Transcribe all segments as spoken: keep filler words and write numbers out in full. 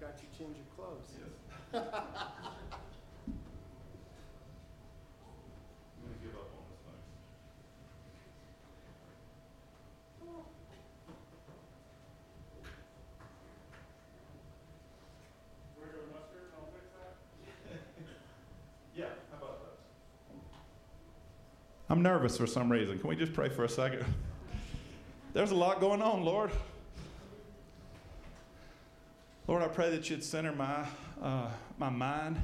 got you change your clothes. Yes. I'm going to give up on this thing. Regular mustard, I'll fix that? Yeah, how about that? I'm nervous for some reason. Can we just pray for a second? There's a lot going on, Lord. Lord, I pray that you'd center my uh, my mind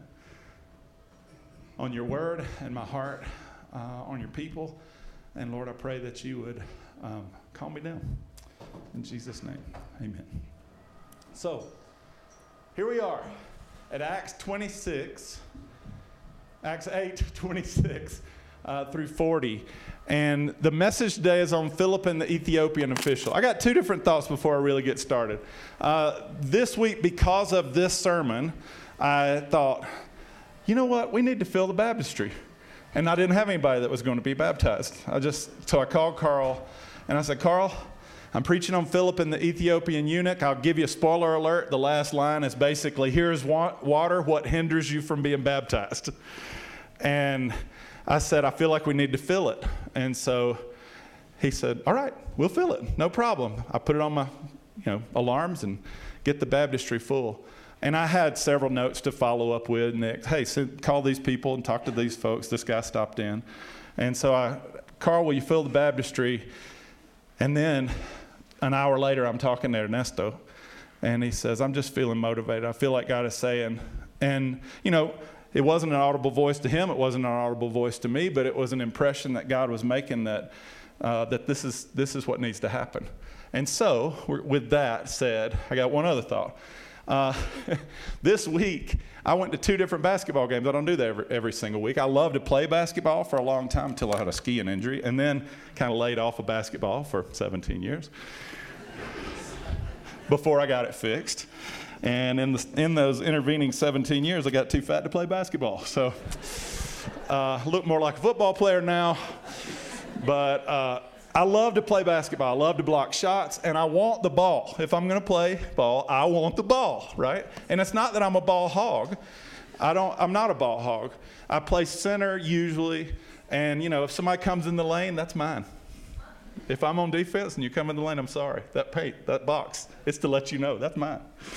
on your word and my heart uh, on your people. And Lord, I pray that you would um, calm me down. In Jesus' name, amen. So, here we are at Acts twenty-six, Acts eight, twenty-six uh, through forty. And the message today is on Philip and the Ethiopian official. I got two different thoughts before I really get started. Uh, this week, because of this sermon, I thought, you know what? We need to fill the baptistry. And I didn't have anybody that was going to be baptized. I just, so I called Carl, and I said, Carl, I'm preaching on Philip and the Ethiopian eunuch. I'll give you a spoiler alert. The last line is basically, here's wa- water, what hinders you from being baptized? And I said, I feel like we need to fill it. And so he said, all right, we'll fill it. No problem. I put it on my, you know, alarms and get the baptistry full. And I had several notes to follow up with. Nick, hey, send, call these people and talk to these folks. This guy stopped in. And so I, Carl, will you fill the baptistry? And then an hour later, I'm talking to Ernesto. And he says, I'm just feeling motivated. I feel like God is saying, and, you know, it wasn't an audible voice to him. It wasn't an audible voice to me, but it was an impression that God was making that uh, that this is this is what needs to happen. And so, with that said, I got one other thought. Uh, this week, I went to two different basketball games. I don't do that every, every single week. I love to play basketball for a long time until I had a skiing injury, and then kind of laid off of basketball for seventeen years before I got it fixed. And in the, in those intervening seventeen years, I got too fat to play basketball. So uh, look more like a football player now. But uh, I love to play basketball. I love to block shots, and I want the ball. If I'm going to play ball, I want the ball, right? And it's not that I'm a ball hog. I don't. I'm not a ball hog. I play center usually, and you know, if somebody comes in the lane, that's mine. If I'm on defense and you come in the lane, I'm sorry. That paint, that box, it's to let you know that's mine.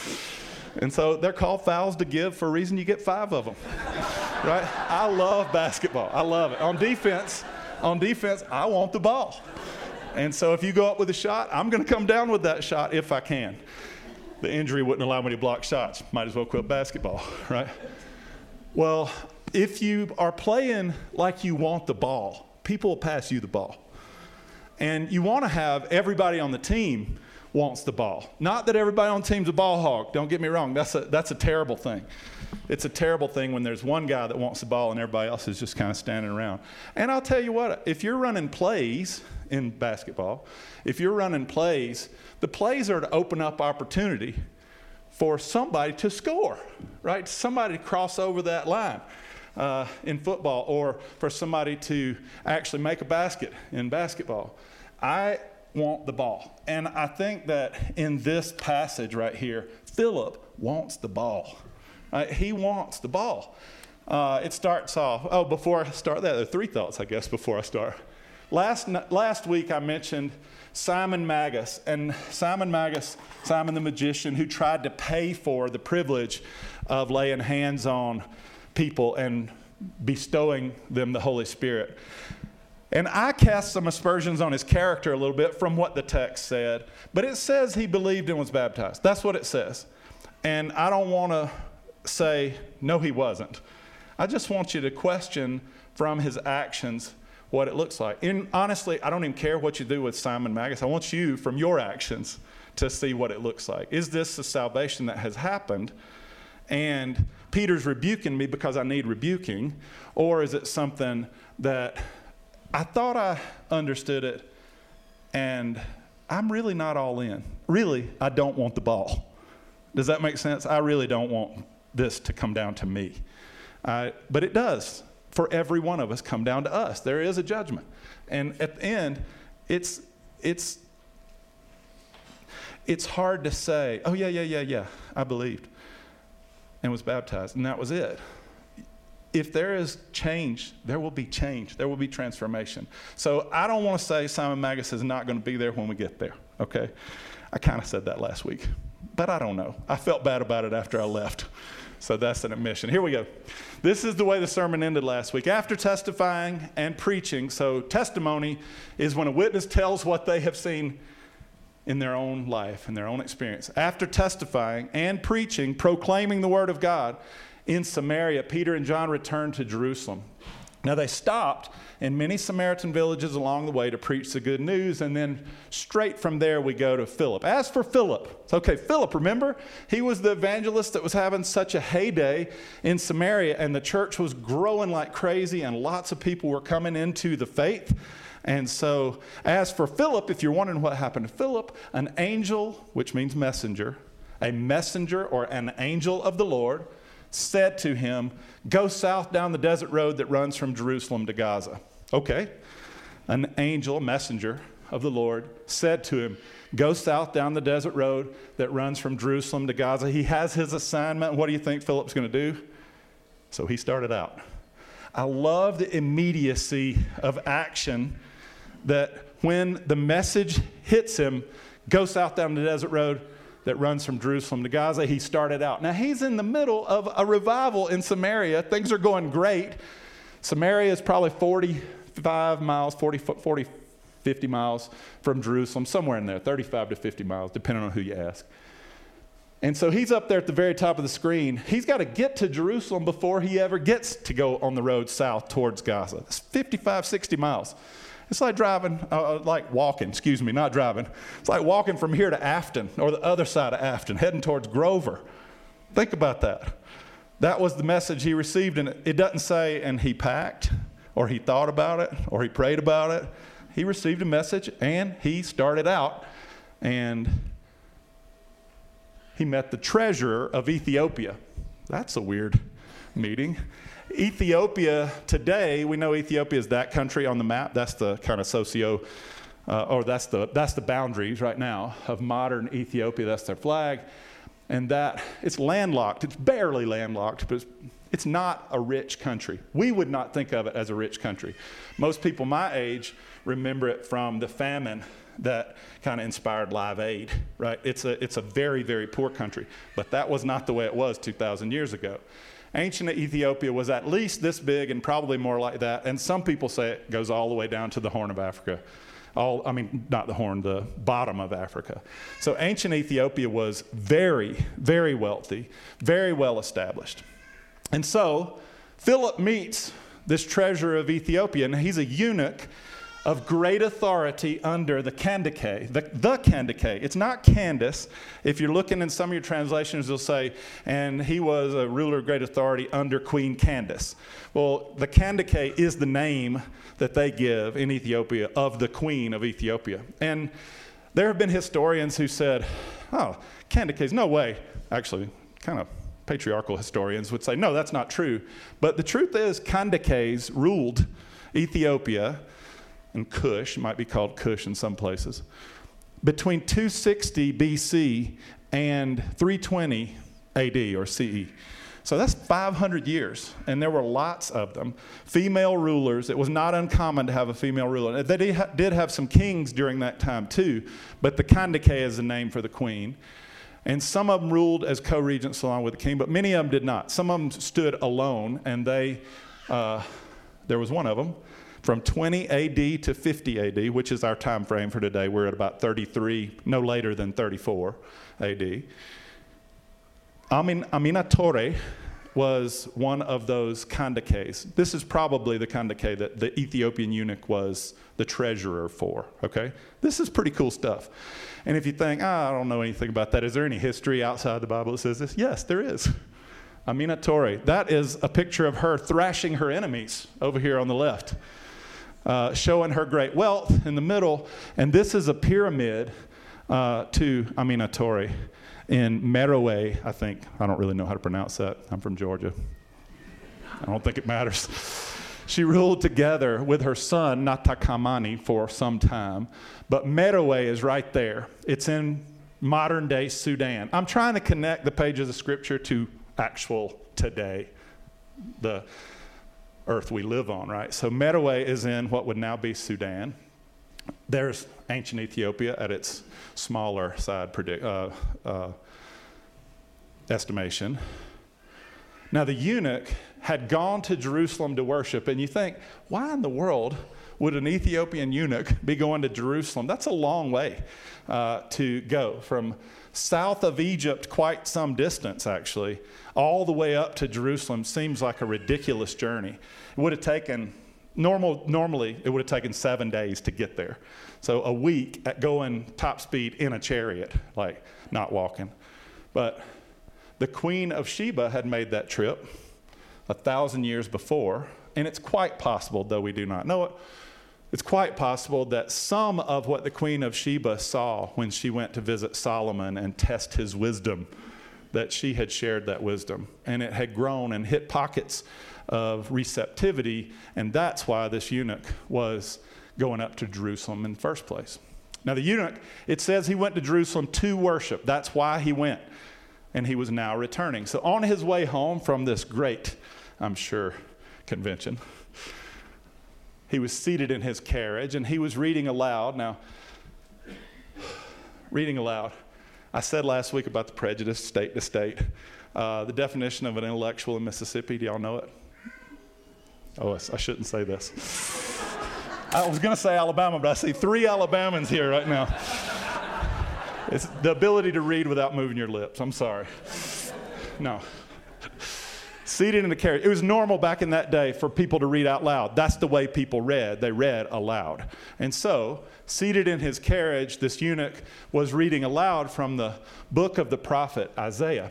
And so they're called fouls to give for a reason. You get five of them, right? I love basketball. I love it. On defense, on defense, I want the ball. And so if you go up with a shot, I'm going to come down with that shot if I can. The injury wouldn't allow me to block shots. Might as well quit basketball, right? Well, if you are playing like you want the ball, people will pass you the ball. And you want to have everybody on the team wants the ball. Not that everybody on the team's a ball hog. Don't get me wrong. That's a that's a terrible thing. It's a terrible thing when there's one guy that wants the ball and everybody else is just kind of standing around. And I'll tell you what, if you're running plays in basketball, if you're running plays, the plays are to open up opportunity for somebody to score, right? Somebody to cross over that line. Uh, in football, or for somebody to actually make a basket in basketball. I want the ball. And I think that in this passage right here, Philip wants the ball. Right? He wants the ball. Uh, it starts off, oh, before I start that, there are three thoughts, I guess, before I start. Last, last week I mentioned Simon Magus, and Simon Magus, Simon the magician, who tried to pay for the privilege of laying hands on people and bestowing them the Holy Spirit. And I cast some aspersions on his character a little bit from what the text said, but it says he believed and was baptized. That's what it says. And I don't want to say, no, he wasn't. I just want you to question from his actions what it looks like. And honestly, I don't even care what you do with Simon Magus. I want you, from your actions, to see what it looks like. Is this the salvation that has happened? And Peter's rebuking me because I need rebuking, or is it something that I thought I understood it and I'm really not all in? Really, I don't want the ball. Does that make sense? I really don't want this to come down to me. Uh, but it does, for every one of us, come down to us. There is a judgment. And at the end, it's it's it's hard to say, oh, yeah, yeah, yeah, yeah, I believed and was baptized, and that was it. If there is change, there will be change. There will be transformation. So I don't want to say Simon Magus is not going to be there when we get there, okay? I kind of said that last week, but I don't know. I felt bad about it after I left. So that's an admission. Here we go. This is the way the sermon ended last week. After testifying and preaching, so testimony is when a witness tells what they have seen in their own life, in their own experience. After testifying and preaching, proclaiming the word of God in Samaria, Peter and John returned to Jerusalem. Now they stopped in many Samaritan villages along the way to preach the good news, and then straight from there we go to Philip. As for Philip, okay, Philip, remember, he was the evangelist that was having such a heyday in Samaria, and the church was growing like crazy, and lots of people were coming into the faith. And so, as for Philip, if you're wondering what happened to Philip, an angel, which means messenger, a messenger or an angel of the Lord, said to him, go south down the desert road that runs from Jerusalem to Gaza. Okay. An angel, a messenger of the Lord, said to him, go south down the desert road that runs from Jerusalem to Gaza. He has his assignment. What do you think Philip's going to do? So he started out. I love the immediacy of action, that when the message hits him, go south down the desert road that runs from Jerusalem to Gaza, he started out. Now, he's in the middle of a revival in Samaria. Things are going great. Samaria is probably forty-five miles, forty, forty, fifty miles from Jerusalem, somewhere in there, thirty-five to fifty miles, depending on who you ask. And so he's up there at the very top of the screen. He's got to get to Jerusalem before he ever gets to go on the road south towards Gaza. It's fifty-five, sixty miles. It's like driving, uh, like walking, excuse me, not driving. It's like walking from here to Afton, or the other side of Afton, heading towards Grover. Think about that. That was the message he received, and it doesn't say, and he packed, or he thought about it, or he prayed about it. He received a message, and he started out, and he met the treasurer of Ethiopia. That's a weird meeting. Ethiopia today, we know Ethiopia is that country on the map. That's the kind of socio, uh, or that's the that's the boundaries right now of modern Ethiopia. That's their flag, and that it's landlocked. It's barely landlocked, but it's, it's not a rich country. We would not think of it as a rich country. Most people my age remember it from the famine that kind of inspired Live Aid, right? It's a it's a very, very poor country, but that was not the way it was two thousand years ago. Ancient Ethiopia was at least this big and probably more like that. And some people say it goes all the way down to the Horn of Africa. All, I mean, not the horn, the bottom of Africa. So ancient Ethiopia was very, very wealthy, very well established. And so Philip meets this treasurer of Ethiopia, and he's a eunuch of great authority under the Kandake, the, the Kandake. It's not Candace. If you're looking in some of your translations, they'll say, and he was a ruler of great authority under Queen Candace. Well, the Kandake is the name that they give in Ethiopia of the queen of Ethiopia. And there have been historians who said, oh, Kandake's no way. Actually, kind of patriarchal historians would say, no, that's not true. But the truth is, Kandake's ruled Ethiopia, and Cush, might be called Cush in some places, between two sixty B C and three twenty A D or C E. So that's five hundred years, and there were lots of them. Female rulers, it was not uncommon to have a female ruler. They did have some kings during that time too, but the Kandake is the name for the queen. And some of them ruled as co-regents along with the king, but many of them did not. Some of them stood alone, and they, uh, there was one of them, from twenty A D to fifty A D, which is our time frame for today. We're at about thirty-three, no later than thirty-four A D. Amin, Aminatore was one of those Kandakes. This is probably the Kandake that the Ethiopian eunuch was the treasurer for, okay? This is pretty cool stuff. And if you think, oh, I don't know anything about that, is there any history outside the Bible that says this? Yes, there is. Aminatore, that is a picture of her thrashing her enemies over here on the left. Uh, showing her great wealth in the middle. And this is a pyramid uh, to Aminatore in Meroe, I think. I don't really know how to pronounce that. I'm from Georgia. I don't think it matters. She ruled together with her son, Natakamani, for some time. But Meroe is right there. It's in modern day Sudan. I'm trying to connect the pages of Scripture to actual today, the earth we live on, right? So Meroe is in what would now be Sudan. There's ancient Ethiopia at its smaller side predict, uh, uh, estimation. Now the eunuch had gone to Jerusalem to worship, and you think, why in the world would an Ethiopian eunuch be going to Jerusalem? That's a long way uh, to go from south of Egypt, quite some distance actually, all the way up to Jerusalem. Seems like a ridiculous journey. It would have taken, normal, normally it would have taken seven days to get there. So a week at going top speed in a chariot, like not walking. But the Queen of Sheba had made that trip a thousand years before, and it's quite possible, though we do not know it, it's quite possible that some of what the Queen of Sheba saw when she went to visit Solomon and test his wisdom, that she had shared that wisdom, and it had grown and hit pockets of receptivity, and that's why this eunuch was going up to Jerusalem in the first place. Now the eunuch, it says he went to Jerusalem to worship. That's why he went, and he was now returning. So on his way home from this great, I'm sure, convention, he was seated in his carriage, and he was reading aloud. Now, reading aloud. I said last week about the prejudice, state to state. Uh, the definition of an intellectual in Mississippi, do y'all know it? Oh, I shouldn't say this. I was going to say Alabama, but I see three Alabamans here right now. It's the ability to read without moving your lips. I'm sorry. No. Seated in the carriage. It was normal back in that day for people to read out loud. That's the way people read. They read aloud. And so, seated in his carriage, this eunuch was reading aloud from the book of the prophet Isaiah.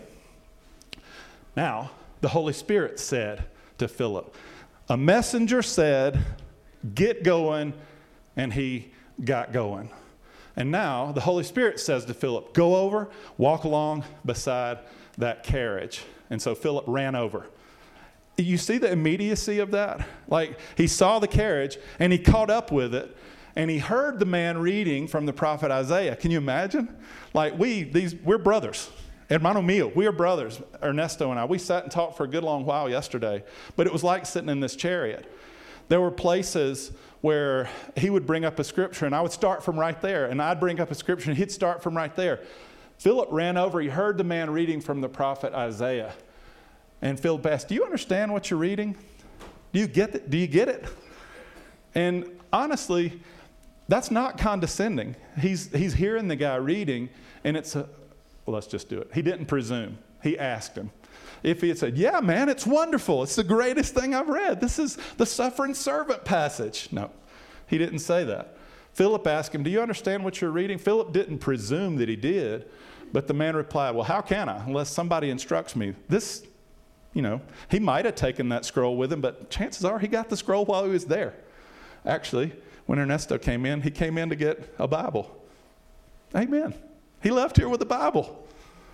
Now, the Holy Spirit said to Philip, a messenger said, get going, and he got going. And now the Holy Spirit says to Philip, go over, walk along beside that carriage. And so Philip ran over. You see the immediacy of that? Like, he saw the carriage, and he caught up with it, and he heard the man reading from the prophet Isaiah. Can you imagine? Like, we, these, we're brothers. Hermano mío, we are brothers, Ernesto and I. We sat and talked for a good long while yesterday, but it was like sitting in this chariot. There were places where he would bring up a scripture, and I would start from right there, and I'd bring up a scripture, and he'd start from right there. Philip ran over. He heard the man reading from the prophet Isaiah. And Philip asked, do you understand what you're reading? Do you get it? Do you get it? And honestly, that's not condescending. He's, he's hearing the guy reading, and it's a, well, let's just do it. He didn't presume. He asked him. If he had said, yeah, man, it's wonderful. It's the greatest thing I've read. This is the suffering servant passage. No, he didn't say that. Philip asked him, do you understand what you're reading? Philip didn't presume that he did, but the man replied, well, how can I, unless somebody instructs me? This, you know, he might have taken that scroll with him, but chances are he got the scroll while he was there. Actually, when Ernesto came in, he came in to get a Bible. Amen. He left here with a Bible.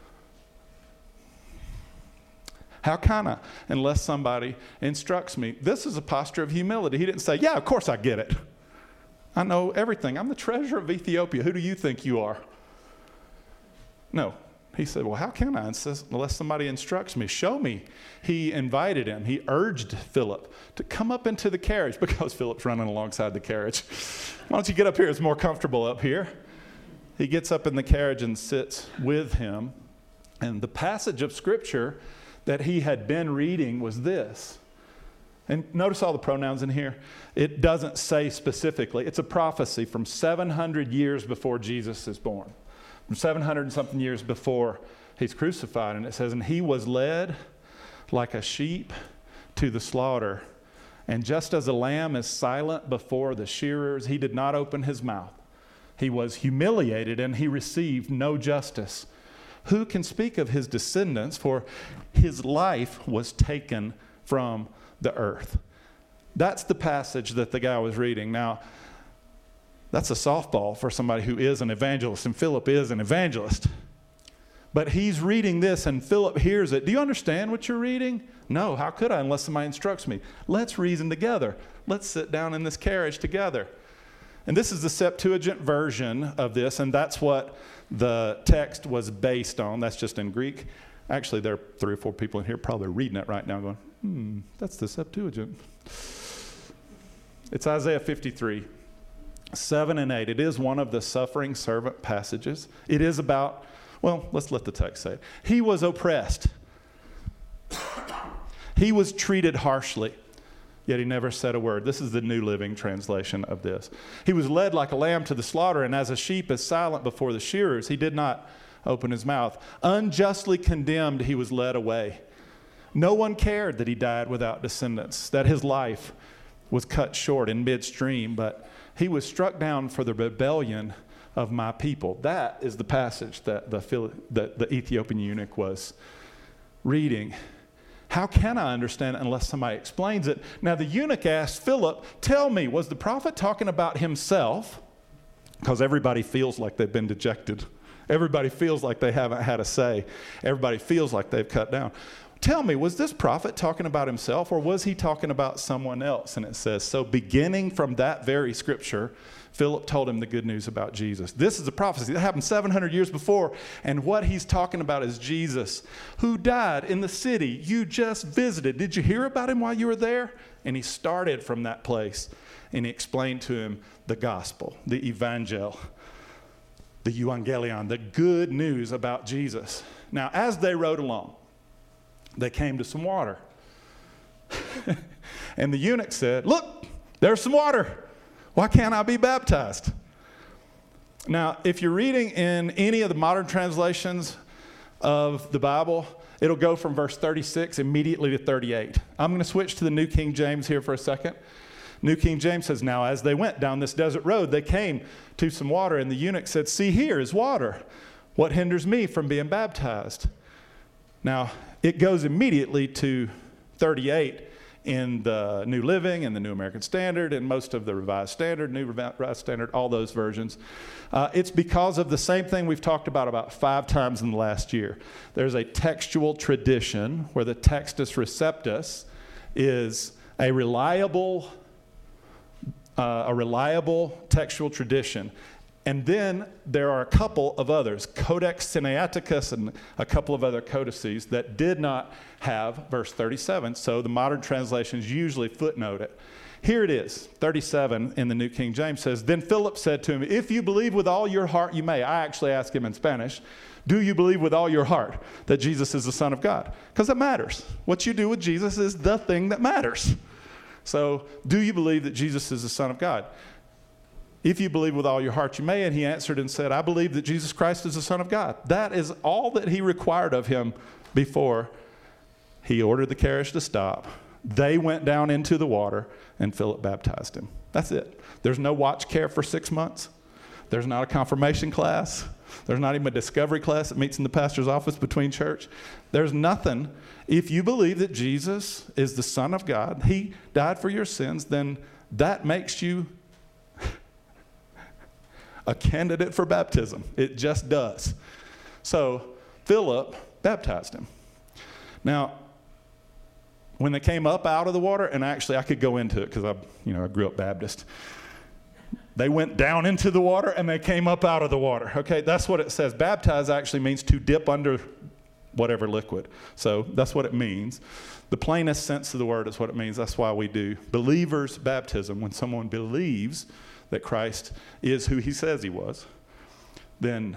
How can I, unless somebody instructs me? This is a posture of humility. He didn't say, yeah, of course I get it. I know everything. I'm the treasurer of Ethiopia. Who do you think you are? No. He said, well, how can I, unless somebody instructs me? Show me. He invited him. He urged Philip to come up into the carriage, because Philip's running alongside the carriage. Why don't you get up here? It's more comfortable up here. He gets up in the carriage and sits with him. And the passage of Scripture that he had been reading was this. And notice all the pronouns in here. It doesn't say specifically. It's a prophecy from seven hundred years before Jesus is born. From seven hundred and something years before he's crucified. And it says, and he was led like a sheep to the slaughter. And just as a lamb is silent before the shearers, he did not open his mouth. He was humiliated, and he received no justice. Who can speak of his descendants? For his life was taken from the earth. That's the passage that the guy was reading. Now, that's a softball for somebody who is an evangelist, and Philip is an evangelist. But he's reading this, and Philip hears it. Do you understand what you're reading? No, how could I unless somebody instructs me? Let's reason together. Let's sit down in this carriage together. And this is the Septuagint version of this, and that's what the text was based on. That's just in Greek. Actually, there are three or four people in here probably reading it right now going, hmm, that's the Septuagint. It's Isaiah fifty-three, seven and eight. It is one of the suffering servant passages. It is about, well, let's let the text say it. He was oppressed. He was treated harshly, yet he never said a word. This is the New Living Translation of this. He was led like a lamb to the slaughter, and as a sheep is silent before the shearers, he did not open his mouth. Unjustly condemned, he was led away. No one cared that he died without descendants, that his life was cut short in midstream, but he was struck down for the rebellion of my people. That is the passage that the, that the Ethiopian eunuch was reading. How can I understand it unless somebody explains it? Now the eunuch asked Philip, tell me, was the prophet talking about himself? Because everybody feels like they've been dejected. Everybody feels like they haven't had a say. Everybody feels like they've cut down. Tell me, was this prophet talking about himself, or was he talking about someone else? And it says, so beginning from that very scripture, Philip told him the good news about Jesus. This is a prophecy that happened seven hundred years before, and what he's talking about is Jesus, who died in the city you just visited. Did you hear about him while you were there? And he started from that place, and he explained to him the gospel, the evangel, the euangelion, the good news about Jesus. Now, as they rode along, they came to some water. And the eunuch said, look, there's some water. Why can't I be baptized? Now, if you're reading in any of the modern translations of the Bible, it'll go from verse thirty-six immediately to thirty-eight. I'm going to switch to the New King James here for a second. New King James says, now as they went down this desert road, they came to some water, and the eunuch said, see, here is water. What hinders me from being baptized? Now, it goes immediately to thirty-eight in the New Living and the New American Standard and most of the Revised Standard, New Revised Standard, all those versions. Uh, it's because of the same thing we've talked about about five times in the last year. There's a textual tradition where the Textus Receptus is a reliable, uh, a reliable textual tradition. And then there are a couple of others, Codex Sinaiticus and a couple of other codices that did not have verse thirty-seven. So the modern translations usually footnote it. Here it is, thirty-seven in the New King James says, then Philip said to him, if you believe with all your heart, you may. I actually asked him in Spanish, do you believe with all your heart that Jesus is the Son of God? Because it matters. What you do with Jesus is the thing that matters. So do you believe that Jesus is the Son of God? If you believe with all your heart, you may. And he answered and said, I believe that Jesus Christ is the Son of God. That is all that he required of him before he ordered the carriage to stop. They went down into the water, and Philip baptized him. That's it. There's no watch care for six months. There's not a confirmation class. There's not even a discovery class that meets in the pastor's office between church. There's nothing. If you believe that Jesus is the Son of God, he died for your sins, then that makes you a candidate for baptism. It just does. So Philip baptized him. Now, when they came up out of the water, and actually I could go into it because I, you know, I grew up Baptist. They went down into the water and they came up out of the water. Okay, that's what it says. Baptize actually means to dip under whatever liquid. So that's what it means. The plainest sense of the word is what it means. That's why we do believers' baptism. When someone believes that Christ is who he says he was, then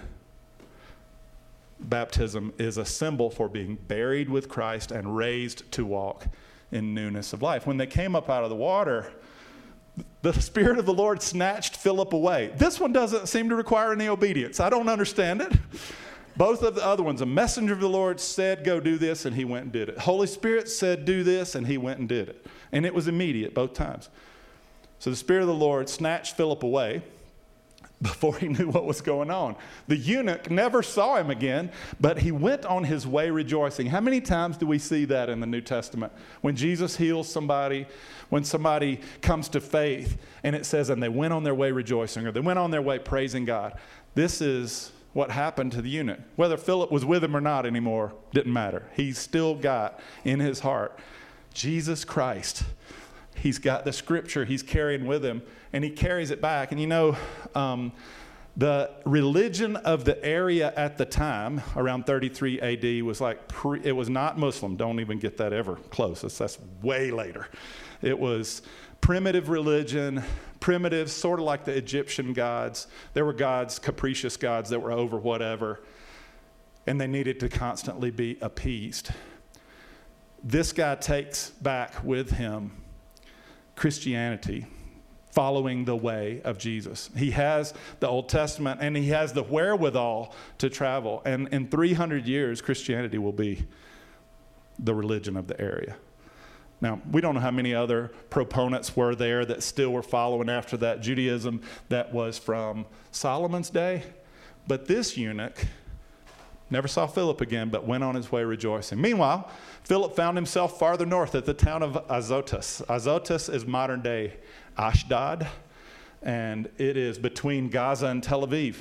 baptism is a symbol for being buried with Christ and raised to walk in newness of life. When they came up out of the water, the Spirit of the Lord snatched Philip away. This one doesn't seem to require any obedience. I don't understand it. Both of the other ones, a messenger of the Lord said, go do this, and he went and did it. Holy Spirit said, do this, and he went and did it. And it was immediate both times. So the Spirit of the Lord snatched Philip away before he knew what was going on. The eunuch never saw him again, but he went on his way rejoicing. How many times do we see that in the New Testament? When Jesus heals somebody, when somebody comes to faith, and it says, and they went on their way rejoicing, or they went on their way praising God. This is what happened to the eunuch. Whether Philip was with him or not anymore, didn't matter. He still got in his heart, Jesus Christ, he's got the scripture he's carrying with him, and he carries it back. And you know, um, the religion of the area at the time, around thirty-three A D, was like, pre, it was not Muslim. Don't even get that ever close. That's, that's way later. It was primitive religion, primitive, sort of like the Egyptian gods. There were gods, capricious gods that were over whatever, and they needed to constantly be appeased. This guy takes back with him Christianity, following the way of Jesus. He has the Old Testament, and he has the wherewithal to travel. And in three hundred years, Christianity will be the religion of the area. Now, we don't know how many other proponents were there that still were following after that Judaism that was from Solomon's day. But this eunuch never saw Philip again, but went on his way rejoicing. Meanwhile, Philip found himself farther north at the town of Azotus. Azotus is modern day Ashdod, and it is between Gaza and Tel Aviv.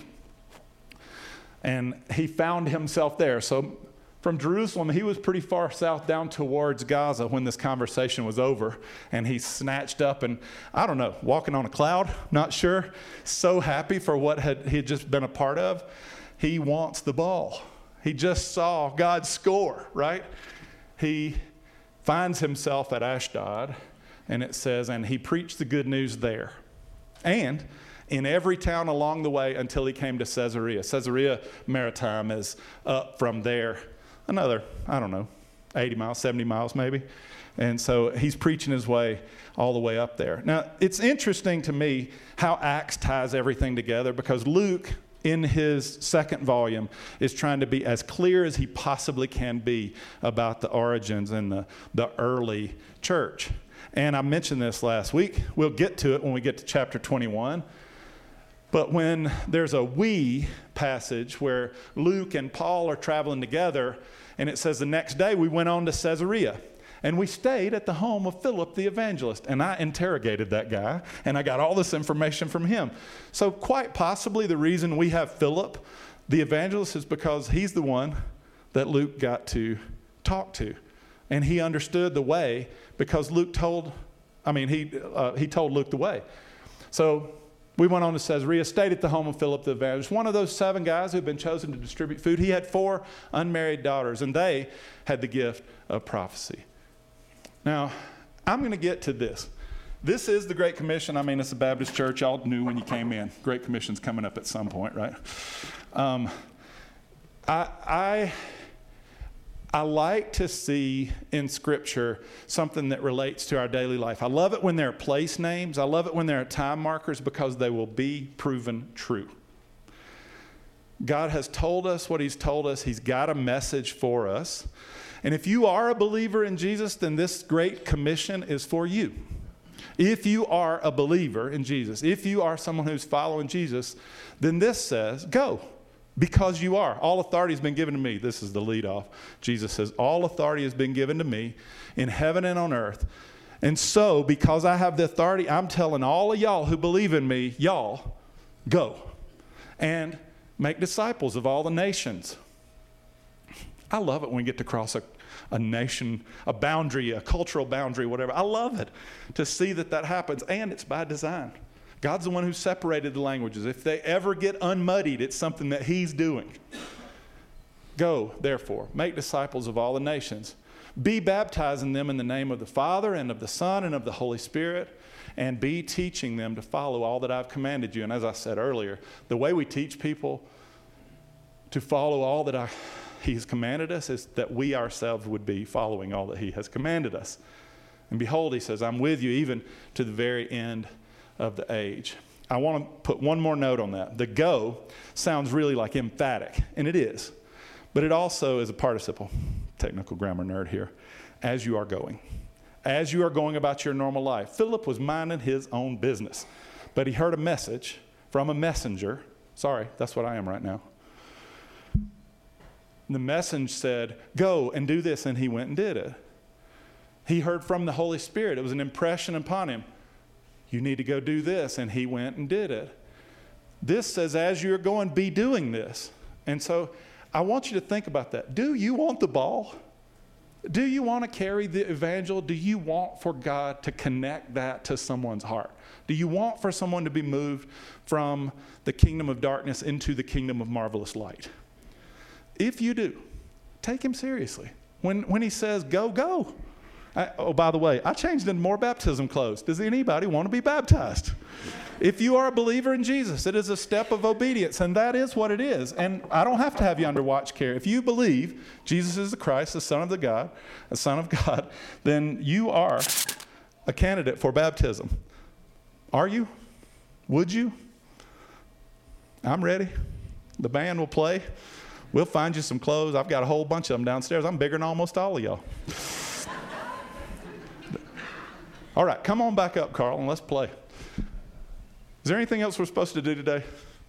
And he found himself there. So from Jerusalem, he was pretty far south down towards Gaza when this conversation was over. And he snatched up and, I don't know, walking on a cloud, not sure, so happy for what had, he had just been a part of. He wants the ball. He just saw God score, right? He finds himself at Ashdod, and it says, and he preached the good news there. And in every town along the way until he came to Caesarea. Caesarea Maritime is up from there another, I don't know, eighty miles, seventy miles maybe. And so he's preaching his way all the way up there. Now, it's interesting to me how Acts ties everything together, because Luke, in his second volume, is trying to be as clear as he possibly can be about the origins and the, the early church. And I mentioned this last week. We'll get to it when we get to chapter twenty-one. But when there's a we passage where Luke and Paul are traveling together, and it says the next day we went on to Caesarea. And we stayed at the home of Philip the evangelist. And I interrogated that guy, and I got all this information from him. So quite possibly the reason we have Philip the evangelist is because he's the one that Luke got to talk to. And he understood the way because Luke told, I mean, he uh, he told Luke the way. So we went on to Caesarea, stayed at the home of Philip the evangelist, one of those seven guys who had been chosen to distribute food. He had four unmarried daughters, and they had the gift of prophecy. Now, I'm going to get to this. This is the Great Commission. I mean, it's a Baptist church. Y'all knew when you came in. Great Commission's coming up at some point, right? Um, I, I, I like to see in Scripture something that relates to our daily life. I love it when there are place names. I love it when there are time markers, because they will be proven true. God has told us what he's told us. He's got a message for us. And if you are a believer in Jesus, then this Great Commission is for you. If you are a believer in Jesus, if you are someone who's following Jesus, then this says, go, because you are. All authority has been given to me. This is the lead off. Jesus says, all authority has been given to me in heaven and on earth. And so, because I have the authority, I'm telling all of y'all who believe in me, y'all, go and make disciples of all the nations. I love it when we get to cross a, a nation, a boundary, a cultural boundary, whatever. I love it to see that that happens, and it's by design. God's the one who separated the languages. If they ever get unmuddied, it's something that he's doing. Go, therefore, make disciples of all the nations. Be baptizing them in the name of the Father and of the Son and of the Holy Spirit, and be teaching them to follow all that I've commanded you. And as I said earlier, the way we teach people to follow all that I he has commanded us is that we ourselves would be following all that he has commanded us. And behold, he says, I'm with you even to the very end of the age. I want to put one more note on that. The go sounds really like emphatic, and it is. But it also is a participle. Technical grammar nerd here. As you are going. As you are going about your normal life. Philip was minding his own business, but he heard a message from a messenger. Sorry, that's what I am right now. The message said, go and do this, and he went and did it. He heard from the Holy Spirit. It was an impression upon him. You need to go do this, and he went and did it. This says, as you're going, be doing this. And so I want you to think about that. Do you want the ball? Do you want to carry the evangel? Do you want for God to connect that to someone's heart? Do you want for someone to be moved from the kingdom of darkness into the kingdom of marvelous light? If you do, take him seriously. When, when he says, go, go. I, oh, by the way, I changed into more baptism clothes. Does anybody want to be baptized? If you are a believer in Jesus, it is a step of obedience, and that is what it is. And I don't have to have you under watch care. If you believe Jesus is the Christ, the Son of the God, the Son of God, then you are a candidate for baptism. Are you? Would you? I'm ready. The band will play. We'll find you some clothes. I've got a whole bunch of them downstairs. I'm bigger than almost all of y'all. All right, come on back up, Carl, and let's play. Is there anything else we're supposed to do today?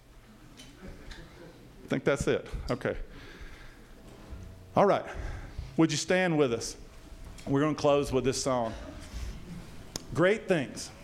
I think that's it. Okay. All right. Would you stand with us? We're going to close with this song. Great things.